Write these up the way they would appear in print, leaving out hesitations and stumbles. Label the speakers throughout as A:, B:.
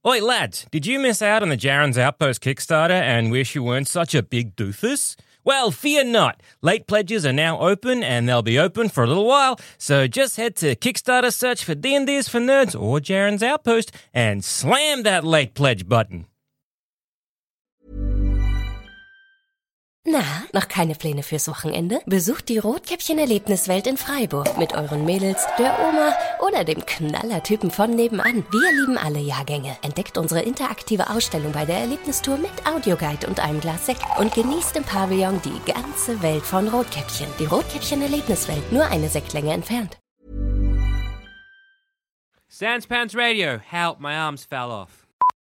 A: Oi, lads, did you miss out on the Jaren's Outpost Kickstarter and wish you weren't such a big doofus? Well, fear not. Late pledges are now open, and they'll be open for a little while, so just head to Kickstarter, search for D&D is for Nerds or Jaren's Outpost, and slam that late pledge button.
B: Na, noch keine Pläne fürs Wochenende? Besucht die Rotkäppchen-Erlebniswelt in Freiburg mit euren Mädels, der Oma oder dem Knallertypen von nebenan. Wir lieben alle Jahrgänge. Entdeckt unsere interaktive Ausstellung bei der Erlebnistour mit Audioguide und einem Glas Sekt und genießt im Pavillon die ganze Welt von Rotkäppchen. Die Rotkäppchen-Erlebniswelt, nur eine Sektlänge entfernt.
C: Sanspants Radio. Help, my arms fell off.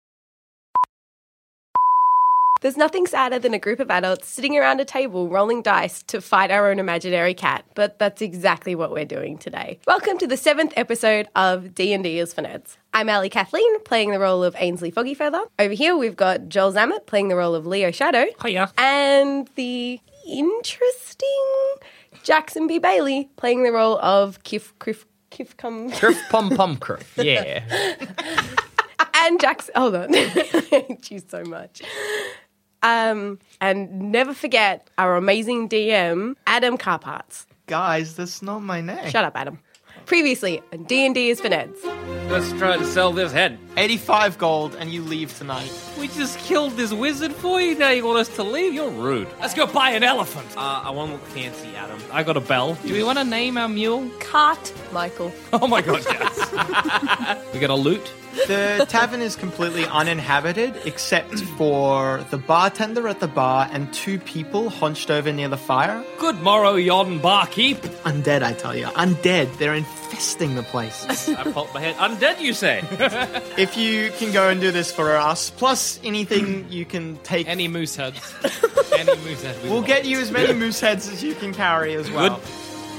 D: There's nothing sadder than a group of adults sitting around a table rolling dice to fight our own imaginary cat, but that's exactly what we're doing today. Welcome to the 7th episode of D&D is for Nerds. I'm Ali Kathleen, playing the role of Ainsley Foggyfeather. Over here we've got Joel Zammett, playing the role of Leo Shadow.
A: Hiya.
D: And the interesting Jackson B. Bailey, playing the role of Criff
E: Pom Pom Criff. Yeah.
D: And Jackson, hold on. I hate you so much. And never forget our amazing DM, Adam Carparts.
E: Guys, that's not my name.
D: Shut up, Adam. Previously, on D&D is for Nerds.
C: Let's try to sell this head.
E: 85 gold and you leave tonight.
C: We just killed this wizard for you. Now you want us to leave? You're rude.
F: Let's go buy an elephant.
C: I want to look fancy, Adam.
F: I got a bell. Do we want to name our mule?
D: Cart Michael.
F: Oh my god, yes. We got a loot.
E: The tavern is completely uninhabited except for the bartender at the bar and 2 people hunched over near the fire.
F: Good morrow, yon barkeep.
E: Undead, I tell you. Undead. They're infesting the place.
C: I popped my head. Undead, you say?
E: If you can go and do this for us, plus anything you can take...
F: Any moose heads. Any moose head.
E: We'll get you as many moose heads as you can carry as well. Good.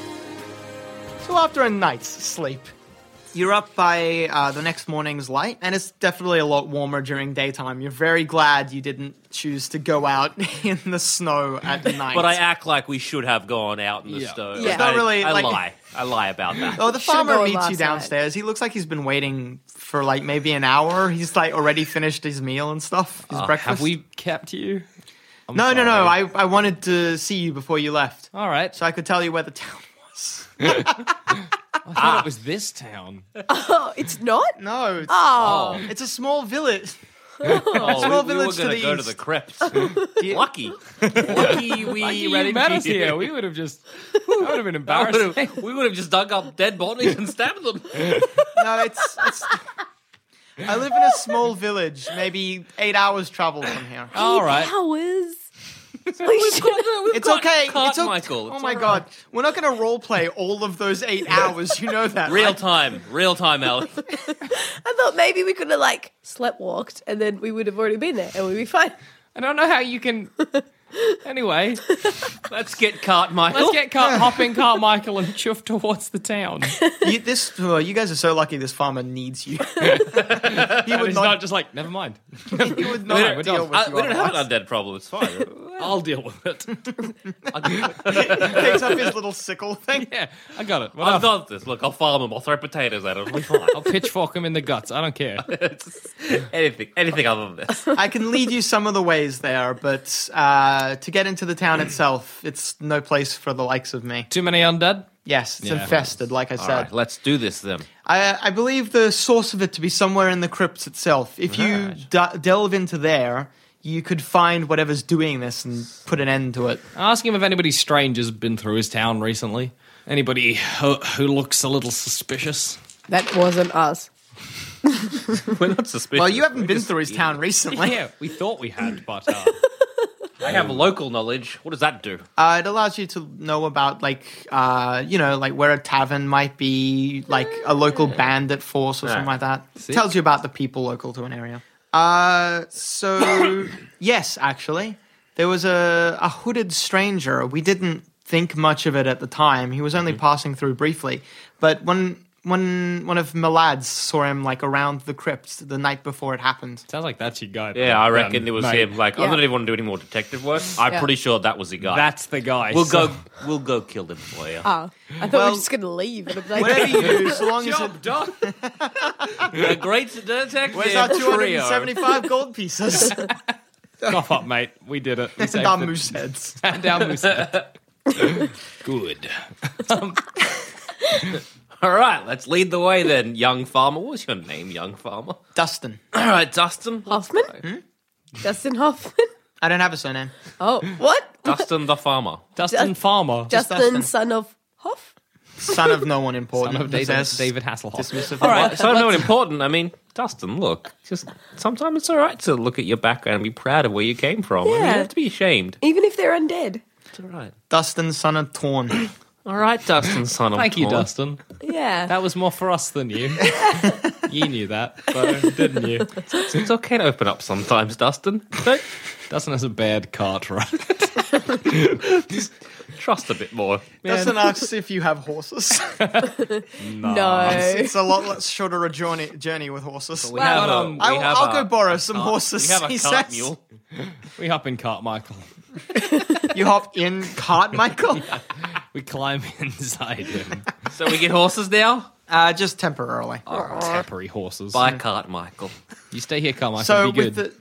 E: So after a night's sleep, you're up by the next morning's light, and it's definitely a lot warmer during daytime. You're very glad you didn't choose to go out in the snow at night.
C: But I act like we should have gone out in the snow.
D: Yeah.
E: It's not really...
C: I lie about that.
E: Oh, the farmer
D: gone
E: meets
D: last
E: you downstairs. He looks like he's been waiting for maybe an hour. He's already finished his meal and stuff, his breakfast.
F: Have we kept you?
E: No. I wanted to see you before you left.
F: All right.
E: So I could tell you where the town was.
F: I thought it was this town.
D: Oh, it's not?
E: No.
D: Oh.
E: It's a small village.
C: Small
E: village
C: we were
E: to the
C: go to
E: east.
C: the crypt. Lucky
F: You met us here. We would have just... That would have been embarrassing.
C: We would have just dug up dead bodies and stabbed them.
E: No, it's I live in a small village, maybe 8 hours travel from here.
F: All right.
D: Hours.
E: It's okay.
C: Cart Michael.
E: Oh my god. We're not going to roleplay all of those 8 hours. You know that,
C: Real
E: right?
C: time, Ellie.
D: I thought maybe we could have sleepwalked and then we would have already been there and we'd be fine.
F: I don't know how you can... Anyway,
C: Let's get Cart Michael.
F: let's get hopping Cart Michael and chuff towards the town.
E: You guys are so lucky this farmer needs you. He
F: And
E: would
F: he's not just never mind.
E: He would not deal with you.
C: We don't have
E: otherwise.
C: an undead problem. It's fine.
F: I'll deal with it.
E: He takes up his little sickle thing.
F: Yeah, I got it.
C: I've done this. Look, I'll farm him. I'll throw potatoes at him. It'll be fine.
F: I'll pitchfork him in the guts. I don't care.
C: anything other than this.
E: I can lead you some of the ways there, but to get into the town itself, it's no place for the likes of me.
F: Too many undead?
E: Yes, it's
F: Yeah.
E: infested, like I
C: All
E: said.
C: right, let's do this then.
E: I believe the source of it to be somewhere in the crypts itself. If you delve into there, you could find whatever's doing this and put an end to it.
F: Ask him if anybody strange has been through his town recently. Anybody who looks a little suspicious.
D: That wasn't us.
C: We're not suspicious.
E: Well, you haven't been through his town recently.
F: Yeah, we thought we had, but...
C: I have local knowledge. What does that do?
E: It allows you to know about, where a tavern might be, a local bandit force or something like that.
F: See?
E: Tells you about the people local to an area. Yes, actually. There was a hooded stranger. We didn't think much of it at the time. He was only passing through briefly. But when one of my lads saw him like around the crypt the night before it happened.
F: Sounds like that's your guy.
G: Yeah, I reckon it was
F: mate.
G: him. Like, I don't even want to do any more detective work. I'm pretty sure that was the guy.
F: That's the guy.
G: We'll go kill him for you.
D: Oh, I thought we were just going to leave. And I'm like,
E: Whatever you do, so long as it...
G: done. A great detective.
E: Where's our 275 gold pieces?
F: Cough up, mate. We did it. We saved
E: Down
F: it.
E: moose heads.
F: Down moose head. Good.
G: All right, let's lead the way then, young farmer. What's your name, young farmer?
E: Dustin.
G: All right, Dustin.
D: Hoffman? Dustin Hoffman?
E: I don't have a surname.
D: Oh, what?
G: Dustin the farmer.
F: Dustin Farmer.
D: Dustin,
E: Dustin.
D: son of Hoff?
E: Son of no one important.
F: Son of David
E: Says
F: Hasselhoff.
E: dismissive.
G: All right, so not important. I mean, Dustin, look, just sometimes it's all right to look at your background and be proud of where you came from. I mean, you
D: Yeah.
G: have to be ashamed.
D: Even if they're undead.
G: It's all right.
E: Dustin, son of Torn.
G: All right, Dustin, son of
F: Thank you,
G: Torn.
F: Dustin.
D: Yeah.
F: That was more for us than you. You knew that, so didn't you?
G: It's okay to open up sometimes, Dustin. Don't
F: Dustin has a bad cart ride.
G: trust a bit more.
E: Dustin asks if you have horses.
D: No.
E: It's a lot less shorter a journey with horses.
G: We have a,
E: I'll go borrow some horses.
G: We have a
E: he
G: cart
E: says.
G: mule.
F: We hop in cart, Michael.
E: You hop in cart, Michael?
F: We climb inside him.
G: So we get horses now?
E: Just temporarily.
F: Tappery horses.
G: By cart, Michael.
F: You stay here, Carmichael.
E: So
F: be good.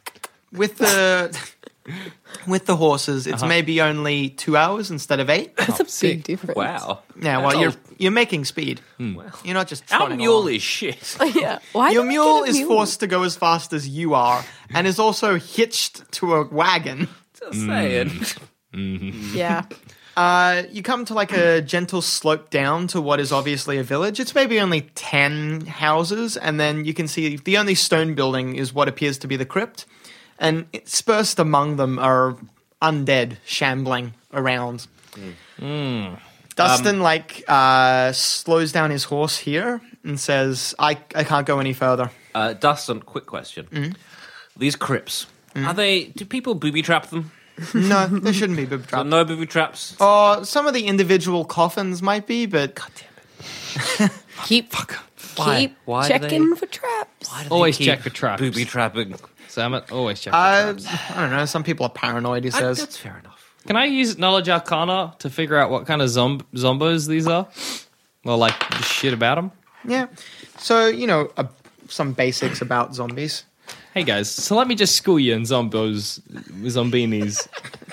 E: with the horses, it's maybe only 2 hours instead of 8.
D: That's a big difference.
G: Wow.
E: Yeah, well, you're making speed. You're not just
G: Our
E: trotting
G: mule
E: along.
G: is shit.
D: Yeah. Why
E: Your
D: do we
E: mule
D: get a
E: is
D: mule?
E: forced to go as fast as you are, and is also hitched to a wagon.
G: Just saying.
D: Yeah.
E: You come to like a gentle slope down to what is obviously a village. It's maybe only 10 houses, and then you can see the only stone building is what appears to be the crypt. And dispersed among them are undead shambling around. Dustin slows down his horse here and says, I can't go any further.
G: Dustin, quick question. These crypts, do people booby trap them?
E: No, there shouldn't be booby
G: So
E: traps.
G: no booby traps?
E: Some of the individual coffins might be, but
D: Keep
G: Why do
D: checking for traps.
F: Always
G: keep
F: check for traps.
G: Booby trapping.
F: Samet, always check for traps.
E: I don't know. Some people are paranoid, he says.
G: That's fair enough.
F: Can I use Knowledge Arcana to figure out what kind of zombos these are? Or like the shit about them?
E: Yeah. So, some basics about zombies.
F: Hey guys, so let me just school you in zombies, zombinis,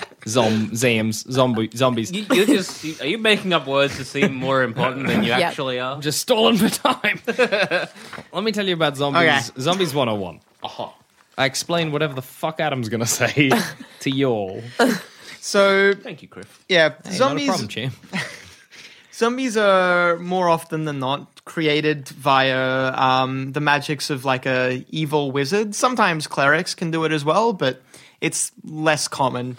F: zombies.
G: Are you making up words to seem more important than you actually are?
F: Just stalling for time. Let me tell you about zombies.
E: Okay.
F: Zombies 101. I explain whatever the fuck Adam's gonna say to y'all.
E: So,
G: Thank you, Chris.
E: yeah,
F: Hey,
E: zombies.
F: not a problem, champ.
E: Zombies are more often than not created via the magics of like a evil wizard. Sometimes clerics can do it as well, but it's less common.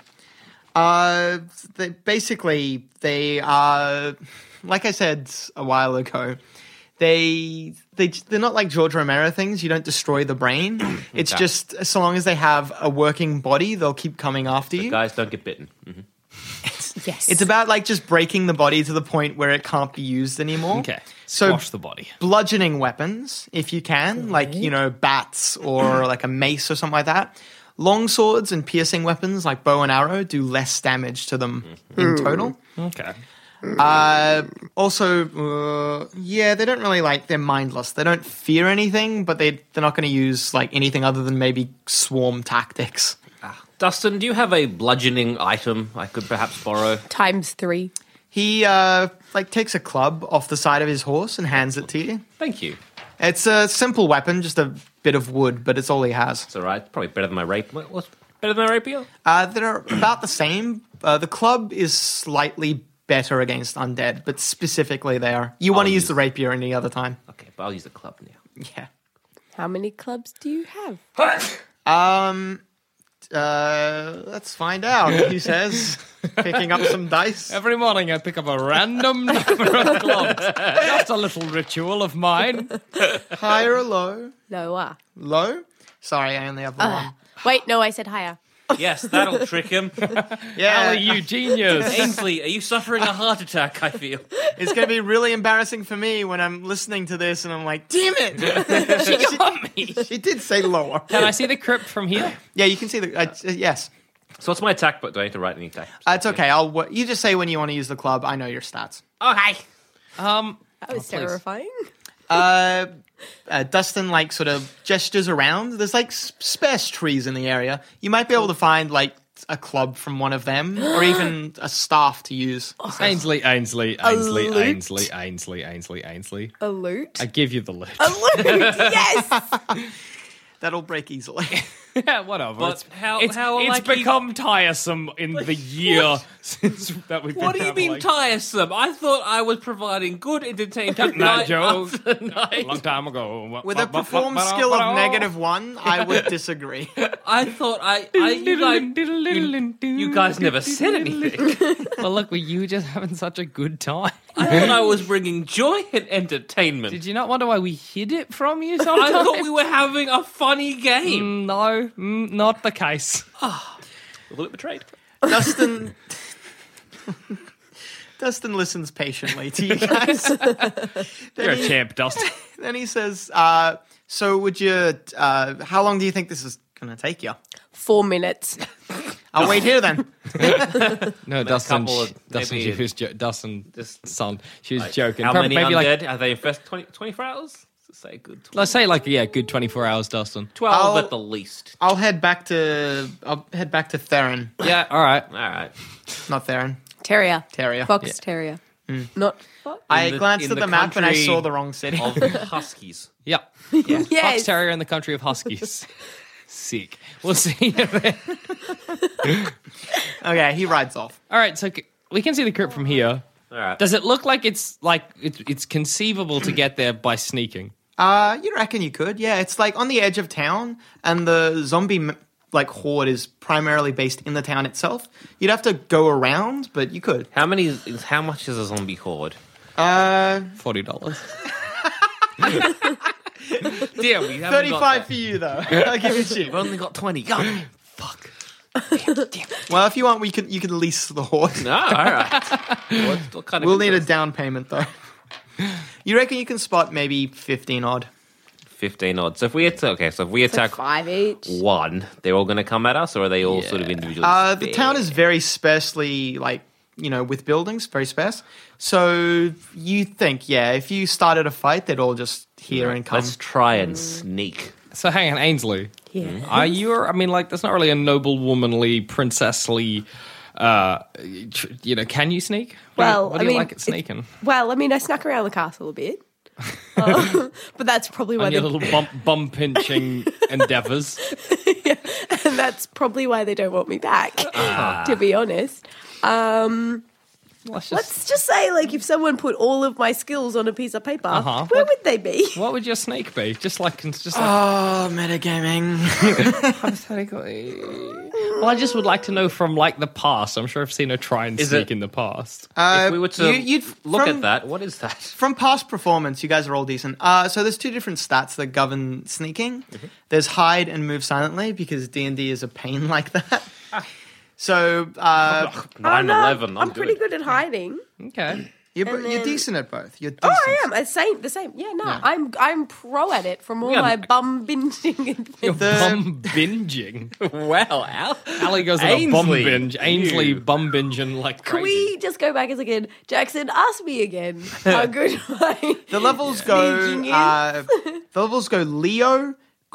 E: They are, like I said a while ago, they're not like George Romero things. You don't destroy the brain. It's just so long as they have a working body, they'll keep coming after you.
G: Guys, don't get bitten. Mm-hmm.
D: Yes.
E: It's about like just breaking the body to the point where it can't be used anymore.
F: Okay,
E: So
F: squash the body.
E: bludgeoning weapons, if you can, like, bats or like a mace or something like that. Long swords and piercing weapons like bow and arrow do less damage to them in total.
F: Okay.
E: Also, they don't really they're mindless. They don't fear anything, but they're not going to use like anything other than maybe swarm tactics.
G: Dustin, do you have a bludgeoning item I could perhaps borrow?
D: ×3.
E: He takes a club off the side of his horse and hands it to you.
G: Thank you.
E: It's a simple weapon, just a bit of wood, but it's all he has.
G: It's all right. Probably better than my rape. What's better than my rapier?
E: They're about the same. The club is slightly better against undead, but specifically there. You want to use the rapier any other time.
G: Okay, but I'll use the club now.
E: Yeah.
D: How many clubs do you have?
E: Let's find out, he says, picking up some dice.
F: Every morning I pick up a random number of clubs. Just a little ritual of mine.
E: Higher or low?
D: Lower.
E: Low? Sorry, I only have the one.
D: Wait, no, I said higher.
G: Yes, that'll trick him.
E: Yeah,
F: Ali, you genius.
G: Ainsley, are you suffering a heart attack, I feel?
E: it's going to be really embarrassing for me when I'm listening to this and I'm like, damn it!
F: She got me.
E: She did say lower.
F: Can I see the crypt from here?
E: Yeah, you can see the. Yes.
G: So what's my attack, but do I need to write any attack?
E: It's okay. You just say when you want to use the club. I know your stats.
G: Okay.
D: That was
F: please.
D: terrifying.
E: Dustin like sort of gestures around. There's like sparse trees in the area. You might be able to find like a club from one of them, or even a staff to use.
F: Ainsley.
D: A loot.
F: I give you the loot.
D: A loot. Yes.
E: That'll break easily.
F: Yeah, whatever.
G: But
F: it's
G: like you-
F: become tiresome in the year since that we've been
G: What do you mean
F: traveling.
G: tiresome? I thought I was providing good entertainment
F: Nah,
G: night
F: Joe.
G: after
F: A
G: night.
F: long time ago.
E: With a perform skill of -1, I would disagree.
G: I thought you guys never said anything.
F: Well, look, were you just having such a good time?
G: I thought I was bringing joy and entertainment.
F: Did you not wonder why we hid it from you
G: I
F: sometimes?
G: thought we were having a funny game.
F: No, not the case.
G: A little bit betrayed.
E: Dustin listens patiently to you guys.
F: You're a champ, Dustin.
E: Then he says, so would you, how long do you think this is going to take you?
D: 4 minutes.
E: I'll wait here then.
F: No, Dustin.
G: couple of-
F: Dustin,
G: maybe-
F: she was Dustin's son. She was joking.
G: How many
F: Maybe
G: undead? Are they first 24 hours? Let's say good 12.
F: let's say good 24 hours, Dustin.
G: 12 at the least.
E: I'll head back to Theron.
F: Yeah, all right.
G: All right.
E: Not Theron.
D: Terrier.
E: Terrier.
D: Fox terrier. Not fox.
E: I
G: the-
E: glanced
G: in
E: at
G: the
E: the map and I
G: country
E: saw the wrong city.
G: Of Huskies.
F: Yep.
D: Yes.
F: Fox Terrier in the country of Huskies. Sick. We'll see you then.
E: Okay, he rides off.
F: All right, so we can see the crypt from here.
G: All right.
F: Does it look like it's conceivable to get there by sneaking?
E: You reckon you could? Yeah, it's like on the edge of town, and the zombie horde is primarily based in the town itself. You'd have to go around, but you could.
G: How much is a zombie horde?
F: $40.
G: Damn, we haven't
E: 35 for you though. I'll give you cheap.
G: We've only got 20. God. Fuck.
E: Well, if you want, you could lease the horde.
G: No, all right. What kind of
E: We'll need a down payment though. You reckon you can spot maybe 15 odd?
G: 15 odd. So if we attack
D: 5 each.
G: one, they're all going to come at us, or are they all sort of individually?
E: The town is very sparsely, with buildings, very sparse. So you think, if you started a fight, they'd all just hear and come.
G: Let's try and sneak.
F: So hang on, Ainsley.
D: Yeah.
F: Are you? I mean, that's not really a noble, womanly, princessly. Can you sneak?
D: Well,
F: what do you like at sneaking?
D: I snuck around the castle a bit. But that's probably why
F: On your little bum pinching endeavors.
D: and that's probably why they don't want me back, to be honest. Let's just say, if someone put all of my skills on a piece of paper, where would they be?
F: What would your sneak be? Just like
E: Metagaming.
F: hypothetically. Well, I just would like to know from the past. I'm sure I've seen her try and sneak in the past.
G: If we were to
E: you'd
G: look at that, what is that?
E: From past performance, you guys are all decent. So there's 2 different stats that govern sneaking. There's hide and move silently, because D&D is a pain like that. So
G: 9/11.
D: I'm pretty good at hiding.
F: Okay.
E: you're decent at both. You're decent.
D: Oh, I am. The same. Yeah, no, I'm pro at it from all my bum binging.
F: You're bum binging.
G: Wow, Al.
F: Ali goes on a bum
G: Ainsley.
F: binge. Ainsley bum binging like
D: Can
F: crazy.
D: we just go back as a kid? Jackson, ask me again. How good my
E: The levels go.
D: sneaking is.
E: The levels go Leo,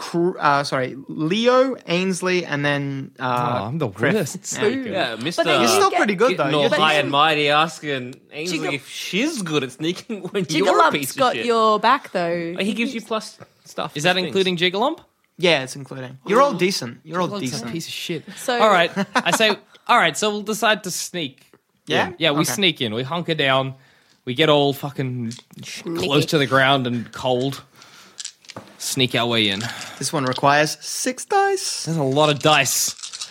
E: Leo, Ainsley, and then.
F: I'm the worst sneaker.
G: Yeah,
D: But then
E: You're
G: Mr.
E: still pretty good though.
G: Getting all
E: You're
G: high
E: decent.
G: and mighty asking Ainsley
D: Jiggle-
G: if she's good at sneaking when you're a
D: Jigglelump's
G: piece of
D: got
G: shit.
D: your back though.
G: He gives you plus stuff.
F: Is that
G: things.
F: including Jiggalump?
E: Yeah, it's including. You're all decent. You're all
F: Jiggalup's a
E: decent.
F: piece of shit.
D: So-
F: all right, I say, all right. So we'll decide to sneak.
E: Yeah?
F: Yeah. We
E: Okay.
F: sneak in. We hunker down. We get all fucking close to the ground and cold. Sneak our way in.
E: This one requires 6 dice.
F: There's a lot of dice.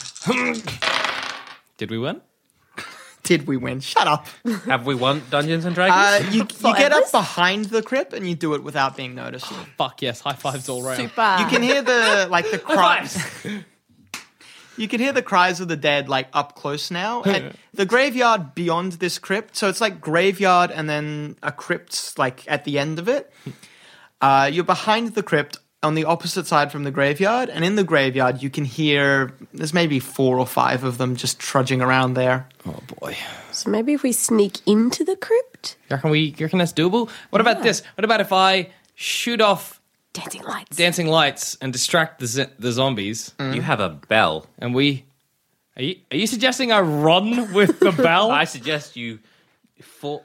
F: Did we win?
E: Did we win? Shut up.
G: Have we won Dungeons and Dragons?
E: You get up behind the crypt and you do it without being noticed.
F: Fuck yes. High fives all round.
D: Super.
E: You can hear the cries. You can hear the cries of the dead like up close now. And the graveyard beyond this crypt, so it's like graveyard and then a crypt like at the end of it. You're behind the crypt on the opposite side from the graveyard, and in the graveyard you can hear there's maybe 4 or 5 of them just trudging around there.
F: Oh boy.
D: So maybe if we sneak into the crypt?
F: You reckon that's doable? What about this? What about if I shoot off
D: Dancing lights.
F: and distract the zombies?
G: You have a bell.
F: And we... Are you suggesting I run with the bell?
G: I suggest you throw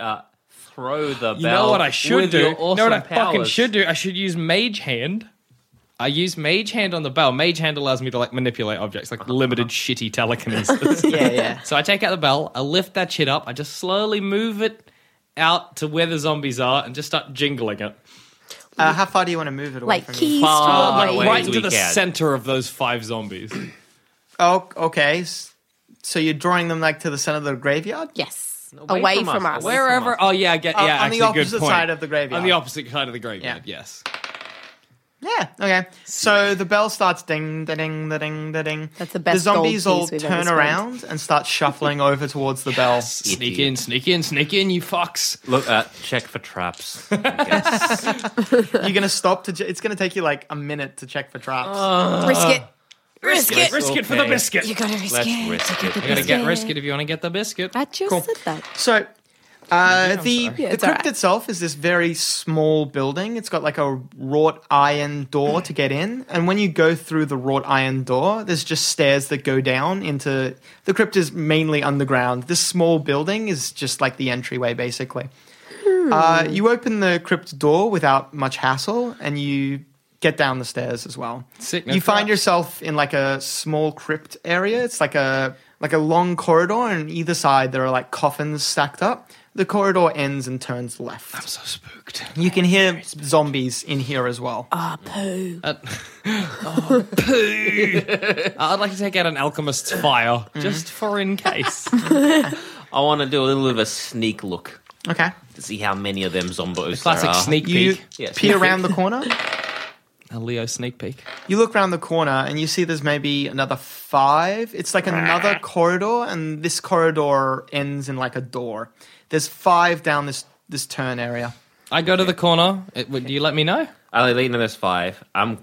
G: the bell.
F: You know what I should
G: with
F: do?
G: your
F: You know
G: awesome
F: what I fucking
G: powers.
F: should do? I should use Mage Hand. I use Mage Hand on the bell. Mage Hand allows me to like manipulate objects, like limited shitty telekinesis.
E: Yeah.
F: So I take out the bell, I lift that shit up, I just slowly move it out to where the zombies are and just start jingling it.
E: How far do you want to move it away
D: Like
E: from
D: keys
E: you?
G: Far
D: to
G: away.
F: Right
G: as
F: into
G: we
F: the
G: can.
F: center of those 5 zombies.
E: Oh, okay. So you're drawing them like to the center of the graveyard?
D: Yes.
G: Away
D: Away
G: from
D: from
G: us.
D: us.
G: Away
F: Wherever. Oh, yeah, I get. Yeah,
E: on the
F: actually, good
E: opposite
F: point.
E: side of the graveyard.
F: On the opposite side of the graveyard,
E: Yeah.
F: yes.
E: Yeah, okay. So the bell starts ding, da ding, da ding, da ding.
D: That's the best
E: The zombies
D: gold
E: all
D: piece we've
E: turn
D: ever spent.
E: around and start shuffling over towards the bell.
F: Sneak in, you fucks.
G: Look, check for traps. I guess.
E: You're going to stop it's going to take you like a minute to check for traps.
D: Risk it. Risk it.
F: Risk it for the
G: Okay.
F: biscuit.
D: You gotta risk
G: Let's
D: it.
G: risk
D: to
G: it.
D: get the
F: You gotta get
D: biscuit.
F: risk it if you want to get the biscuit.
D: I just said that.
E: So
D: Yeah,
E: the
D: it's
E: crypt
D: alright.
E: itself is this very small building. It's got like a wrought iron door to get in. And when you go through the wrought iron door, there's just stairs that go down into... The crypt is mainly underground. This small building is just like the entryway, basically. You open the crypt door without much hassle, and you get down the stairs as well.
F: Sick, no
E: You find
F: traps.
E: yourself in like a small crypt area. It's like a long corridor, and on either side there are like coffins stacked up. The corridor ends and turns left.
F: I'm so spooked.
E: You can hear zombies in here as well.
D: Ah, poo.
F: I'd like to take out an alchemist's fire, just for in case.
G: I want to do a little bit of a sneak look
E: Okay.
G: to see how many of them zombos
F: Classic
G: there are.
F: sneak
E: You
F: peek.
G: Yeah,
E: peer
G: sneak
E: around the corner.
F: A Leo sneak peek.
E: You look around the corner and you see there's maybe another 5. It's like another corridor, and this corridor ends in like a door. There's 5 down this turn area.
F: I go to the corner. Do you let me know?
G: I'll lead into this 5. My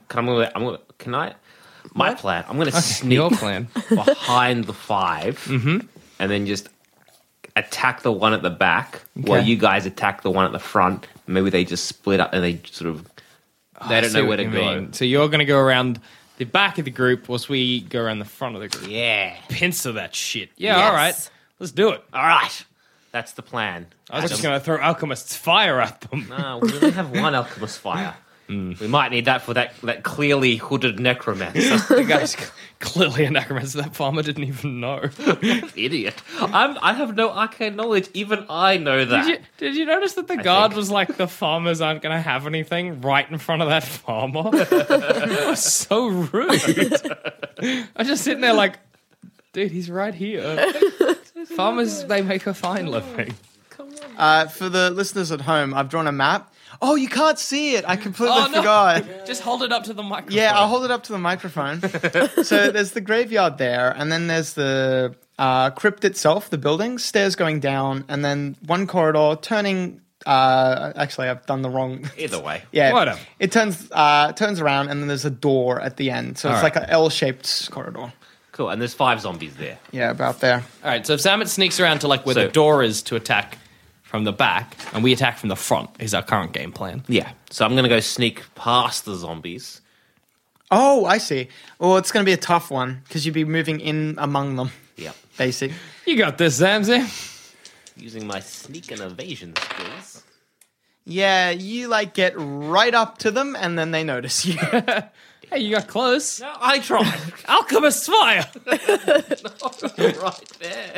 G: plan. I'm going to sneak
F: Your plan.
G: behind the 5 and then just attack the one at the back while you guys attack the one at the front. Maybe they just split up and they sort of they don't know where to go.
F: So you're going to go around the back of the group whilst we go around the front of the group.
G: Yeah.
F: Pincer that shit. Yeah,
D: Yes.
F: all right. Let's do it.
G: All right. That's the plan.
F: I was just going to throw alchemist's fire at them.
G: No, we only have one alchemist fire. We might need that for that clearly hooded necromancer.
F: The guy's clearly a necromancer. That farmer didn't even know.
G: Idiot. I have no arcane knowledge. Even I know that.
F: Did you notice that the guard
G: think.
F: was like, the farmers aren't going to have anything right in front of that farmer? That was so rude. I was just sitting there like, dude, he's right here. Farmers, they make a fine living.
E: For the listeners at home, I've drawn a map. Oh, you can't see it. I completely
F: Oh, no.
E: forgot.
F: Just hold it up to the microphone.
E: Yeah, I'll hold it up to the microphone. So there's the graveyard there, and then there's the crypt itself, the building, stairs going down, and then one corridor turning. Actually, I've done the wrong.
G: Either way.
E: Yeah,
F: Whatever.
E: It turns around, and then there's a door at the end. So it's
F: All
E: like
F: right.
E: an L-shaped corridor.
G: Cool. And there's 5 zombies there.
E: Yeah, about there.
F: All right, so if Zamet sneaks around to like where
G: So-
F: the door is to attack from the back, and we attack from the front, is our current game plan.
G: Yeah. So I'm going to go sneak past the zombies.
E: Oh, I see. Well, it's going to be a tough one because you'd be moving in among them.
G: Yep.
E: Basic.
F: You got this, Zamzy.
G: Using my sneak and evasion skills.
E: Yeah, you like get right up to them, and then they notice you.
F: Hey, you got close.
G: No, I tried.
F: Alchemist's fire.
G: Right there.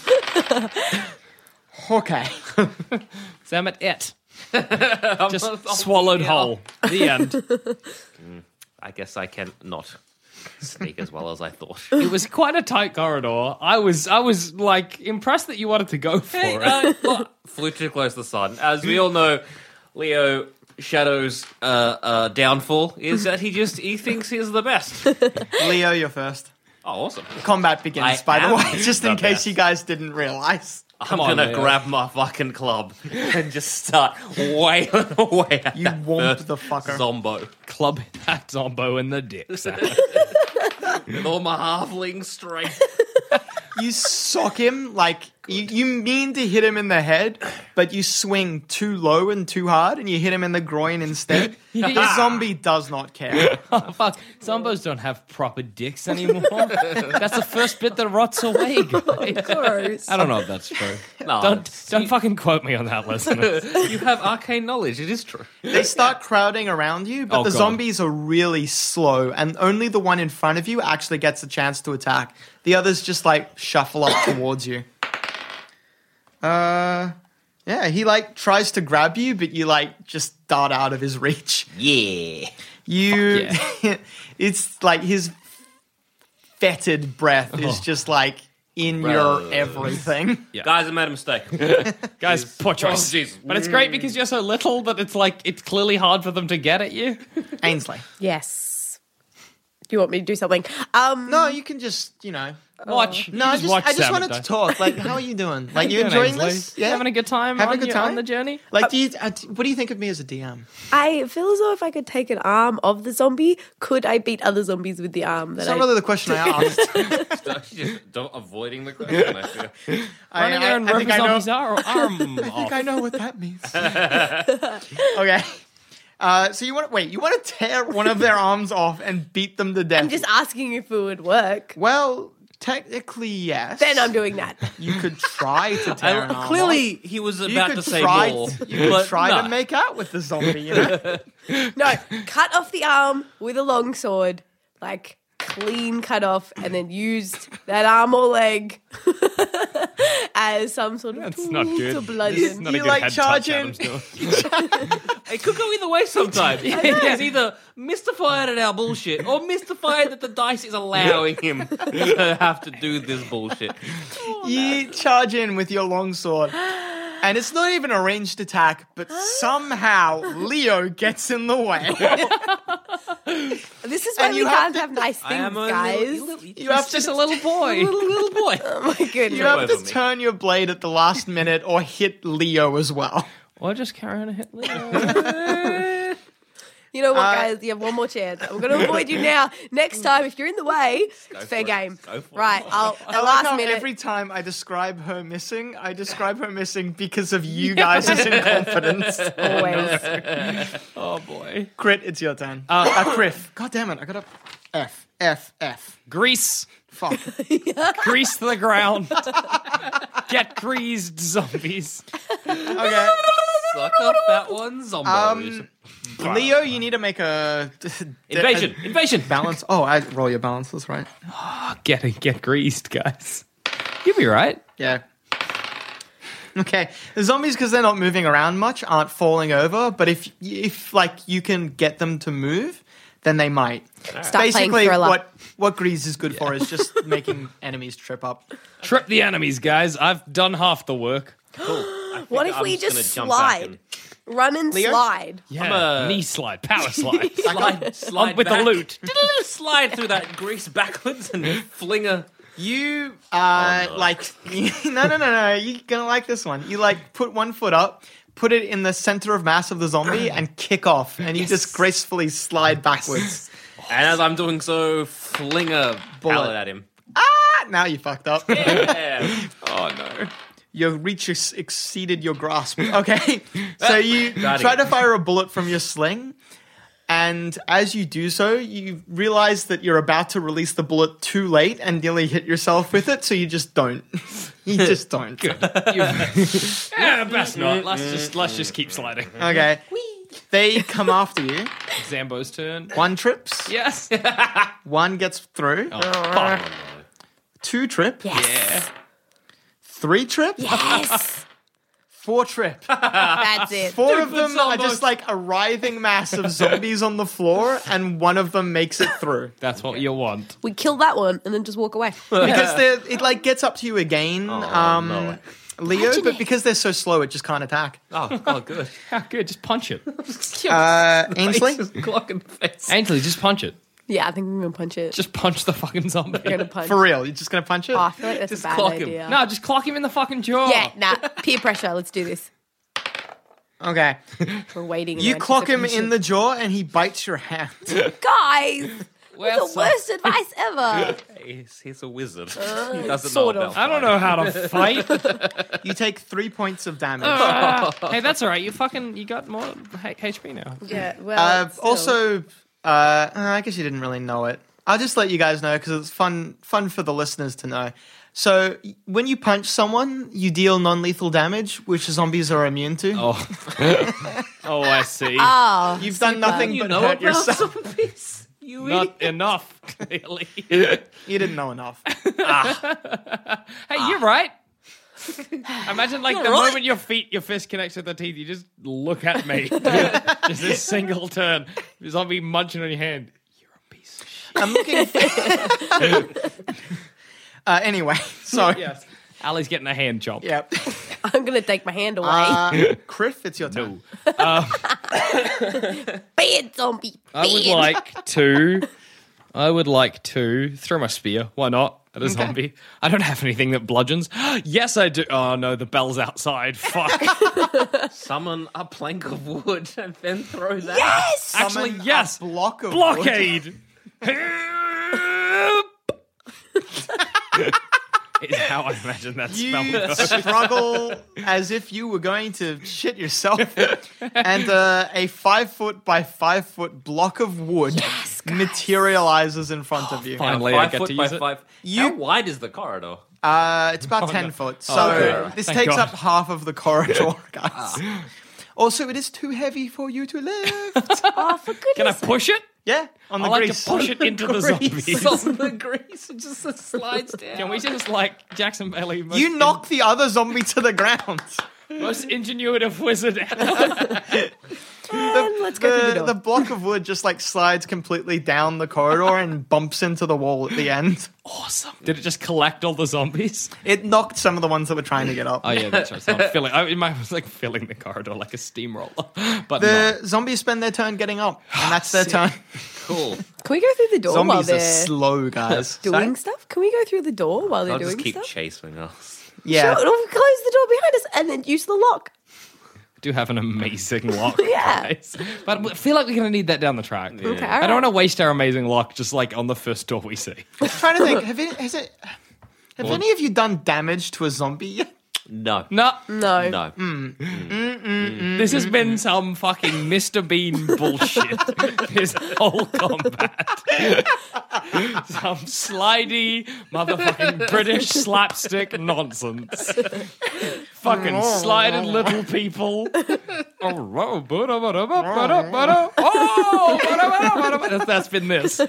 E: Okay.
F: Zamet it. Just swallowed whole. The end.
G: I guess I can not sneak as well as I thought.
F: It was quite a tight corridor. I was like impressed that you wanted to go for it.
G: Flew too close to the sun. As we all know, Leo Shadow's downfall is that he thinks he's the best.
E: Leo, you're first.
G: Oh, awesome.
E: Combat begins,
G: I
E: by the
G: am
E: way, just in
G: the
E: case
G: best.
E: you guys didn't realize.
G: I'm
F: on,
G: gonna
F: Leo.
G: grab my fucking club and just start wailing away at
E: You
G: that
E: womp
G: first
E: the fucker.
G: Zombo.
F: Club that Zombo in the dick. Sam.
G: With all my halfling strength.
E: You sock him, like, you mean to hit him in the head, but you swing too low and too hard, and you hit him in the groin instead. The zombie does not care.
F: Oh, fuck. Zombos don't have proper dicks anymore. That's the first bit that rots away, guys.
D: Gross.
F: I don't know if that's true.
G: No,
F: Don't fucking quote me on that, listeners.
G: you have arcane knowledge. It is true.
E: They start crowding around you, but
F: Oh,
E: the
F: God.
E: zombies are really slow, and only the one in front of you actually gets a chance to attack. The others just, like, shuffle up towards you. Yeah, he, like, tries to grab you, but you, like, just dart out of his reach.
G: Yeah.
E: You, it's like his fetid breath is just, like, in your everything.
G: Guys, I made a mistake.
F: Guys, poor choice.
G: Oh, jeez.
F: But it's great because you're so little that it's like, it's clearly hard for them to get at you.
E: Ainsley.
D: Yes. Do you want me to do something?
E: No, you can just,
F: Watch.
E: No, I just
F: Sam
E: wanted
F: die.
E: to talk. Like, how are you doing? Like, you
F: Doing,
E: enjoying
F: Ainsley?
E: this?
F: You having a good time?
E: Having a good time
F: on the journey?
E: Like, what do you think of me as a DM?
D: I feel as though if I could take an arm of the zombie, could I beat other zombies with the arm?
E: That's not really the question I asked.
G: Just don't avoiding the question, I feel.
F: Running there and ripping zombies arm
E: I think I know what that means. Okay. So you want to tear one of their arms off and beat them to death?
D: I'm just asking if it would work.
E: Well, technically, yes.
D: Then I'm doing that.
E: You could try to tear an arm
G: Clearly,
E: off.
G: he was
E: You
G: about
E: could
G: to say
E: try.
G: more.
E: You could
G: but
E: try
G: no.
E: to make out with the zombie. You know?
D: No, cut off the arm with a long sword, like clean cut off, and then used that arm or leg as some sort of
F: That's
D: tool
F: not good.
D: to
F: It's
D: bludgeon.
F: not
E: You
F: a good
E: like
F: head
E: charge
F: touch,
E: in.
F: Adam's doing.
G: It could go either way sometimes. He's either mystified at our bullshit or mystified that the dice is allowing him to have to do this bullshit.
E: You charge in with your longsword. And it's not even a ranged attack, but somehow Leo gets in the way.
D: This is why
E: And
D: we
E: you have
D: can't
E: to-
D: have nice
G: I
D: things,
G: am a
D: guys.
E: You have
F: Just
E: to
F: a little boy.
G: little boy.
D: Oh my goodness.
E: You have to
G: over me.
E: turn your blade at the last minute or hit Leo as well.
F: Or just carry on and hit Leo.
D: You know what, guys? You have one more chance. I'm going to avoid you now. Next time, if you're in the way, it's fair game.
G: Go for it.
D: Right,
E: I
D: at
E: like
D: last
E: how
D: minute.
E: every time I describe her missing because of you guys' incompetence.
D: Always.
F: Oh, boy.
E: Crit, it's your turn. Criff. God damn it, I got a F.
F: Grease.
E: Fuck.
F: Grease the ground. Get greased, zombies.
E: Okay.
G: Suck up that one, zombos.
E: Leo, you need to make a...
G: Invasion.
E: Balance. Oh, I roll your balances, right?
F: Get greased, guys. You'll be right.
E: Yeah. Okay. The zombies, because they're not moving around much, aren't falling over. But if like you can get them to move, then they might.
D: Start
E: Basically,
D: playing Thriller.
E: what Grease is good for is just making enemies trip up.
F: Trip the enemies, guys. I've done half the work.
D: What if we just slide? Run and
E: Leo?
D: slide.
F: Yeah. Knee slide. Power slide.
G: Slide
F: with
G: back.
F: the loot.
G: Slide through that grease backwards and fling a...
E: You
G: no.
E: like no. You're gonna like this one. You like put one foot up, put it in the center of mass of the zombie, and kick off, and you just gracefully slide backwards.
G: And as I'm doing so, fling a bullet at him.
E: Now you fucked up.
G: Yeah.
F: Oh, no.
E: Your reach exceeded your grasp. Okay, so you
G: Got
E: try
G: it.
E: to fire a bullet from your sling, and as you do so, you realize that you're about to release the bullet too late and nearly hit yourself with it, so you just don't. You just don't.
F: Yeah, best not. Let's just keep sliding.
E: Okay. They come after you.
F: Zambo's turn.
E: One trips.
F: Yes.
E: One gets through.
F: Fuck.
E: Two trip.
D: Yes.
E: Three trip.
D: Yes.
E: Four trip.
D: That's it.
E: Four of them are
G: almost-
E: just like a writhing mass of zombies on the floor, and one of them makes it through.
F: That's what you want.
D: We kill that one and then just walk away.
E: Because it like gets up to you again,
G: no.
E: Leo, but because they're so slow, it just can't attack.
G: Oh, good.
F: How good. Just punch it.
E: Ainsley,
G: Clock in the face.
F: Ainsley, just punch it.
D: Yeah, I think I'm going to punch it.
F: Just punch the fucking zombie.
D: I'm going to punch.
E: For real, you're just gonna punch it?
D: Oh, I feel like that's
C: Just
D: a bad
C: clock him.
D: idea.
F: No, just clock him in the fucking jaw.
D: Yeah, nah. Peer pressure. Let's do this.
E: Okay.
D: We're waiting.
E: You clock him in the jaw and he bites your hand.
D: Guys,
F: Well,
D: that's the worst advice ever.
G: He's a wizard. He doesn't
D: sort
G: know
D: of.
G: about
F: I don't know how to fight.
E: You take 3 points of damage.
F: Hey, that's all right. You got more HP now.
D: Yeah, well. still.
E: Also, I guess you didn't really know it. I'll just let you guys know because it's fun for the listeners to know. So when you punch someone, you deal non-lethal damage, which zombies are immune to.
F: Oh, I see.
D: Oh,
E: You've done nothing but hurt yourself.
G: zombies. You
F: Not enough, clearly.
E: You didn't know enough.
F: Hey, you're right. Imagine like the moment your fist connects with the teeth, you just look at me. Just a single turn. Zombie munching on your hand. You're a piece of shit.
E: I'm looking. Anyway, so
F: Yes. Ali's getting a hand chop.
E: yep.
D: I'm going to take my hand away.
E: Criff, it's your turn.
F: No.
D: Bad zombie.
F: I would like to throw my spear. Why not? At a zombie. I don't have anything that bludgeons. Yes, I do. Oh no, the bell's outside. Fuck.
G: Summon a plank of wood and then throw that.
D: Yes!
F: Actually,
E: Summon
F: yes.
E: a block of wood.
F: Blockade. Is how I imagine that spell
E: You
F: goes.
E: struggle as if you were going to shit yourself, and a 5 foot by 5 foot block of wood materializes in front of you.
F: Finally, I
G: 5
F: get
G: foot
F: to
G: by
F: use it.
G: 5. How wide is the corridor?
E: It's about 10 foot, so
F: okay.
E: this
F: Thank
E: takes
F: God.
E: up half of the corridor, guys. Also, it is too heavy for you to lift.
D: Oh, for goodness
F: Can I push it?
E: Yeah, on the
F: I like
E: grease.
F: to push it into the zombies.
G: On the grease, it just slides down.
F: Can we just like Jackson Bailey?
E: You knock the other zombie to the ground.
F: Most ingenuitive wizard ever.
D: And let's go through the door.
E: The block of wood just like slides completely down the corridor and bumps into the wall at the end.
F: Awesome. Did it just collect all the zombies?
E: It knocked some of the ones that were trying to get up.
F: Oh yeah, that's right. So I'm filling. It was like filling the corridor like a steamroller, but
E: The zombies spend their turn getting up, and that's their turn.
G: Cool.
D: Can we go through the door while
E: Zombies are
D: they're
E: slow, guys.
D: doing stuff? Can we go through the door while they're
G: I'll
D: doing
G: just keep
D: stuff?
G: chasing us.
E: Yeah.
D: Sure, close the door behind us and then use the lock.
F: do have an amazing lock.
D: Yeah.
F: Guys. But I feel like we're going to need that down the track.
D: Okay,
F: I don't want to waste our amazing lock just like on the first door we see.
E: I'm trying to think. Have any of you done damage to a zombie yet?
G: No.
F: No.
D: No.
G: No.
F: This has been some fucking Mr. Bean bullshit. This whole combat. Some slidey, motherfucking British slapstick nonsense. Fucking slided little people. That's been this.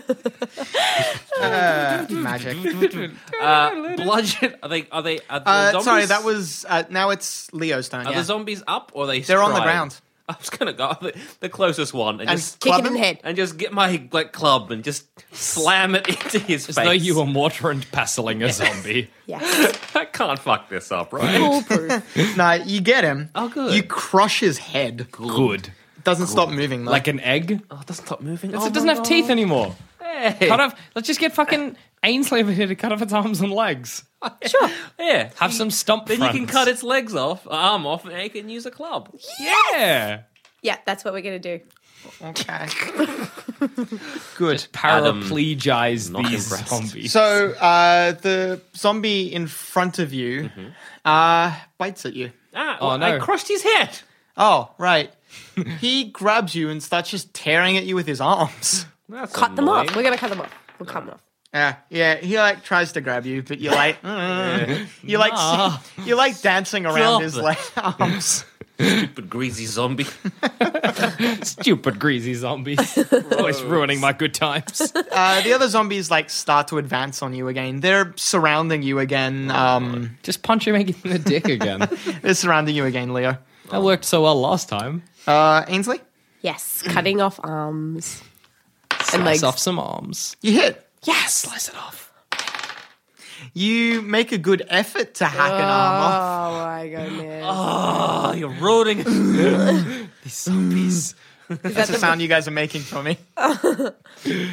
E: Magic.
G: Bludgeon. Are the zombies?
E: Sorry, that was. Now it's Leo's turn.
G: Are
E: Yeah.
G: the zombies up or are they?
E: They're on the
G: stride?
E: ground.
G: I was gonna go the closest one and
E: And
G: just
D: Kick
E: club
D: it in
E: him?
D: the head.
G: and just get my club and just slam it into his
F: As
G: face.
F: though you were mortar and pestling a zombie.
D: Yeah.
G: I can't fuck this up, right?
D: Foolproof.
E: No, you get him.
G: Oh, good.
E: You crush his head.
F: Good.
E: It doesn't stop moving though.
F: Like an egg?
G: Oh, it doesn't stop moving.
F: It doesn't have teeth anymore.
G: Hey.
F: Cut off. Let's just get fucking Ainsley over here to cut off its arms and legs.
D: Sure.
G: Yeah.
F: Have some stump
G: Then
F: fronts.
G: you can cut its legs off, arm off, and you can use a club.
F: Yeah.
D: Yeah, that's what we're going to do.
E: okay. Good.
F: Paraplegize
G: not
F: these
G: impressed.
F: zombies.
E: So the zombie in front of you bites at you.
F: Oh, no.
G: I crushed his head.
E: Oh, right. He grabs you and starts just tearing at you with his arms.
G: That's
D: Cut them off.
G: annoying.
D: We're going to cut them off. We'll cut them off.
E: Yeah. He like tries to grab you, but you're like, you like dancing around his like arms.
G: Stupid greasy zombie.
F: Stupid greasy zombies. Always ruining my good times.
E: The other zombies like start to advance on you again. They're surrounding you again.
F: Just punch him in the dick again.
E: They're surrounding you again, Leo.
F: That worked so well last time.
E: Ainsley,
D: Yes, cutting off arms.
F: Slice
D: legs.
F: off some arms.
E: you hit.
F: Yes, slice it off.
E: You make a good effort to hack an arm off.
D: Oh my goodness.
G: Oh, you're ruining
F: These zombies.
E: That's the sound you guys are making for me.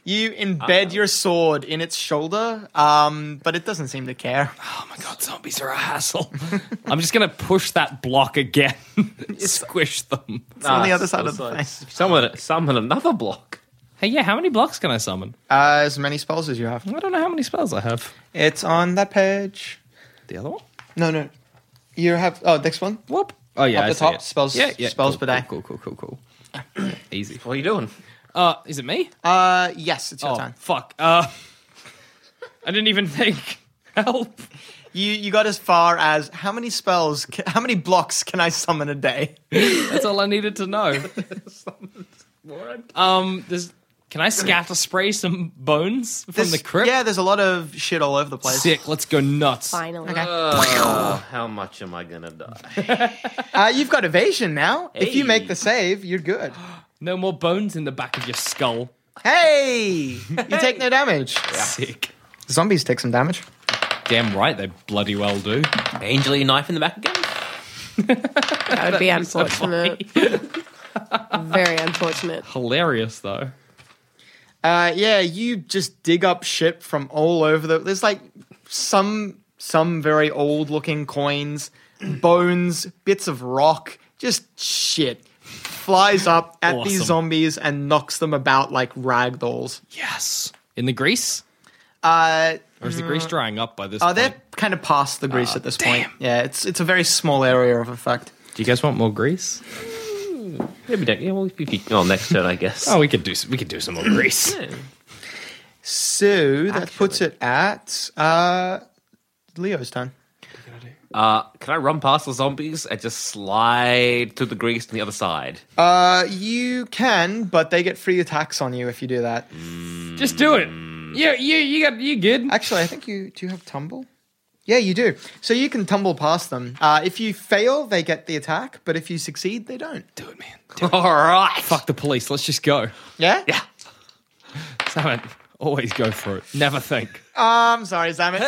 E: You embed your sword in its shoulder, but it doesn't seem to care.
F: Oh my god, zombies are a hassle. I'm just going to push that block again. Squish them.
E: It's on the other side of the face.
G: Summon another block.
F: Hey, yeah, how many blocks can I summon?
E: As many spells as you have.
F: I don't know how many spells I have.
E: It's on that page.
F: The other one?
E: No. You have... next one.
F: Whoop. Oh, yeah,
E: Up
F: I
E: the
F: see
E: top,
F: it.
E: spells
F: cool,
E: per day.
F: Cool. Easy.
G: What are you doing?
F: Is it me?
E: Yes, it's your turn.
F: Fuck. I didn't even think. Help.
E: You got as far as how many blocks can I summon a day?
F: That's all I needed to know. Can I scatter spray some bones from the crypt?
E: Yeah, there's a lot of shit all over the place.
F: Sick. Let's go nuts.
D: Finally.
E: Okay.
G: How much am I gonna die?
E: You've got evasion now. If you
G: Hey.
E: make the save, you're good.
F: No more bones in the back of your skull.
E: Hey! You take no damage.
F: Sick.
E: Zombies take some damage.
F: Damn right they bloody well do.
G: Angel knife in the back again?
D: That would be unfortunate. Very unfortunate.
F: Hilarious though.
E: Yeah, you just dig up shit from all over there's like some very old looking coins, bones, bits of rock, just shit. Flies up at these
F: Awesome.
E: zombies and knocks them about like rag dolls.
F: Yes. In the grease?
E: Or
F: Or is the grease drying up by this
E: they're
F: point?
E: kind of past the grease at this
F: damn.
E: point. Yeah, it's a very small area of effect.
F: Do you guys want more grease?
G: Maybe don't. Yeah, well, next turn, I guess.
F: Oh, we could do some more grease.
E: So that puts it at Leo's turn.
G: Can I run past the zombies and just slide through the grease to the other side?
E: You can, but they get free attacks on you if you do that.
F: Just do it. You good?
E: Actually, I think do you have tumble? Yeah, you do. So you can tumble past them. If you fail, they get the attack, but if you succeed, they don't.
F: Do it, man.
G: All right.
F: Fuck the police. Let's just go.
E: Yeah?
G: Yeah.
F: Samit, always go for it. Never think.
E: I'm sorry, Zamet.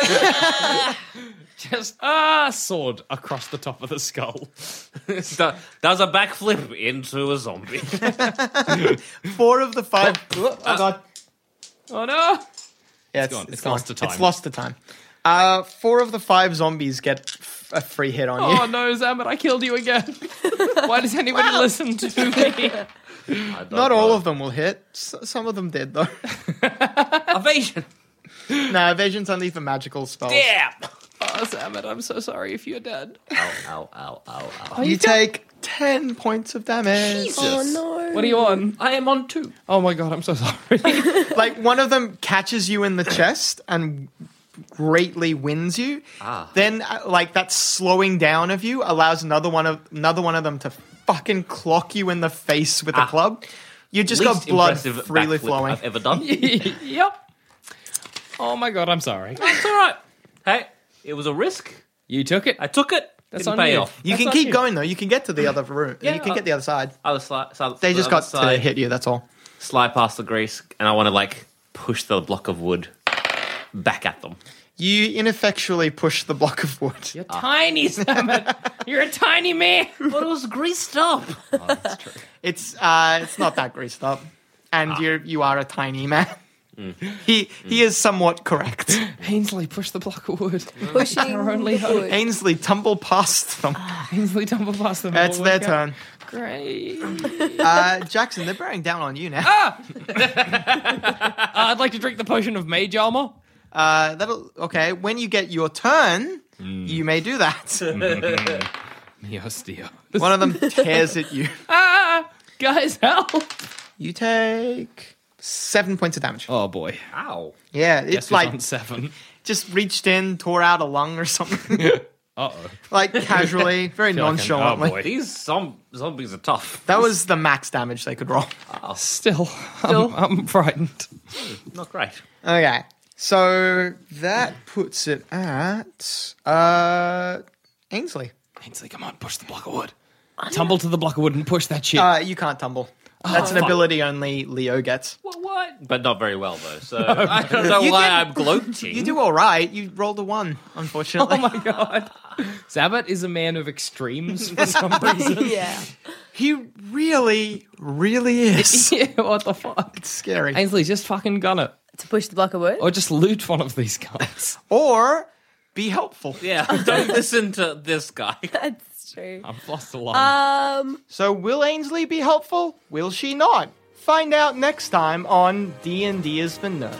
F: Just sword across the top of the skull.
G: Does a backflip into a zombie.
E: 4 of the 5. Oh, God.
F: Oh no!
E: Yeah,
F: gone. It's
E: gone.
F: lost to time.
E: It's lost to time. 4 of the 5 zombies get a free hit on you.
F: Oh no, Zamet, I killed you again. Why does anybody listen to me?
E: Not all of them will hit. Some of them did, though.
G: Evasion.
E: No, evasion's only for magical spells.
G: Damn.
F: Oh, Zamet, I'm so sorry if you're dead.
G: Ow.
E: You take 10 points of damage.
D: Oh no.
F: What are you on?
G: I am on 2.
F: Oh my god, I'm so sorry.
E: Like, one of them catches you in the chest and greatly wins you. Then, like, that slowing down of you allows another one of them to fucking clock you in the face with a club. You just got blood freely flowing.
G: I've ever done.
F: Yep. Oh my god, I'm sorry.
G: It's all right. Hey, it was a risk.
F: You took it.
G: I took it.
F: That's
G: Didn't
F: on
G: pay
F: you.
G: off.
E: You
F: That's
E: can
F: not
E: keep
F: you.
E: going, though. You can get to the other room.
G: Yeah,
E: You can get the other side.
G: They
E: They just got to hit you, that's all.
G: Slide past the grease, and I want to like push the block of wood back at them.
E: You ineffectually push the block of wood.
F: You're tiny, Zamet. You're a tiny man.
G: But it was greased up.
E: It's not that greased up. And you are a tiny man. He is somewhat correct.
F: Ainsley, push the block of wood.
D: Pushing
F: Our only
D: the
F: hope.
D: wood.
E: Ainsley, tumble past them.
F: Ainsley, tumble past them.
E: It's their turn.
F: Great.
E: Jackson, they're bearing down on you now.
F: I'd like to drink the potion of mage armor.
E: Okay. When you get your turn, you may do that.
F: Yes, dear.
E: One of them tears at you.
F: Guys, help.
E: You take 7 points of damage.
F: Oh boy.
G: Ow.
E: Yeah,
F: Guess
E: it's
F: who's
E: like
F: on 7.
E: just reached in, tore out a lung or something.
F: Uh-oh.
E: Like casually, very
F: Feel like an-
E: nonchalantly.
F: oh, boy.
G: These zombies are tough.
E: That was the max damage they could roll.
F: Still, I'm frightened.
G: Not great.
E: Okay, so that puts it at Ainsley.
F: Ainsley, come on, push the block of wood. Tumble to the block of wood and push that shit.
E: You can't tumble. That's an ability only Leo gets.
G: What? But not very well, though. So I don't know why I'm gloating.
E: You do all right. You rolled a 1, unfortunately.
F: Oh my god. Zabbat is a man of extremes for some reason.
D: Yeah.
E: He really, really is.
F: Yeah, what the fuck?
E: It's scary.
F: Ainsley, just fucking gun it.
D: To push the block of wood?
F: Or just loot one of these guys.
E: Or be helpful.
G: Yeah, don't listen to this guy.
D: That's true.
F: I've lost a lot.
E: So will Ainsley be helpful? Will she not? Find out next time on D&D is for Nerds.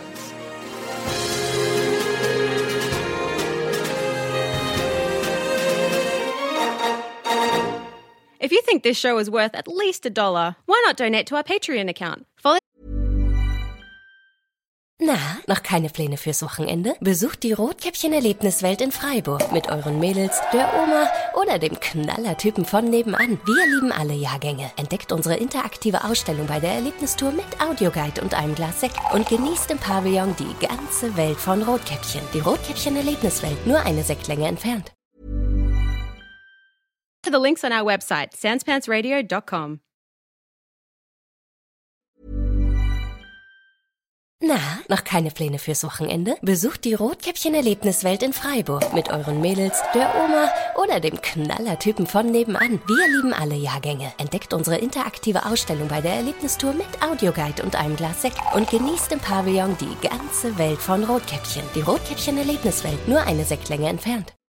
H: If you think this show is worth at least $1, why not donate to our Patreon account? Follow
B: Na, noch keine Pläne fürs Wochenende? Besucht die Rotkäppchen-Erlebniswelt in Freiburg mit euren Mädels, der Oma oder dem Knallertypen von nebenan. Wir lieben alle Jahrgänge. Entdeckt unsere interaktive Ausstellung bei der Erlebnistour mit Audioguide und einem Glas Sekt und genießt im Pavillon die ganze Welt von Rotkäppchen. Die Rotkäppchen-Erlebniswelt, nur eine Sektlänge entfernt.
H: to the links on our website, sanspantsradio.com.
B: Na, noch keine Pläne fürs Wochenende? Besucht die Rotkäppchen-Erlebniswelt in Freiburg mit euren Mädels, der Oma oder dem Knallertypen von nebenan. Wir lieben alle Jahrgänge. Entdeckt unsere interaktive Ausstellung bei der Erlebnistour mit Audioguide und einem Glas Sekt und genießt im Pavillon die ganze Welt von Rotkäppchen. Die Rotkäppchen-Erlebniswelt, nur eine Sektlänge entfernt.